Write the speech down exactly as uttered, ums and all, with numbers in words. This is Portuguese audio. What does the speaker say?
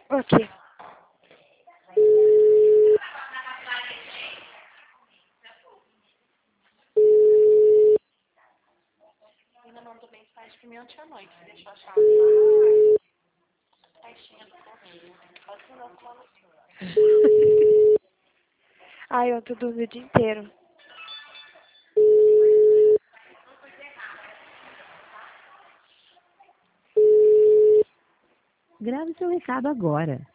Ok. Ainda mandou mensagem pra mim ontem à noite. Deixou a chave lá na caixinha do correio. Pode mandar falar no senhor. Ai, ontem eu dormi o dia inteiro. Grave seu recado agora.